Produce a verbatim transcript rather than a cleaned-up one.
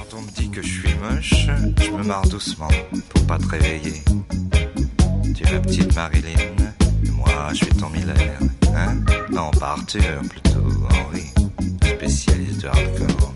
Quand on me dit que je suis moche, je me marre doucement pour pas te réveiller. Tu es la petite Marilyn, et moi je suis ton Miller, hein? Non, pas Arthur, plutôt Henri, spécialiste de hardcore.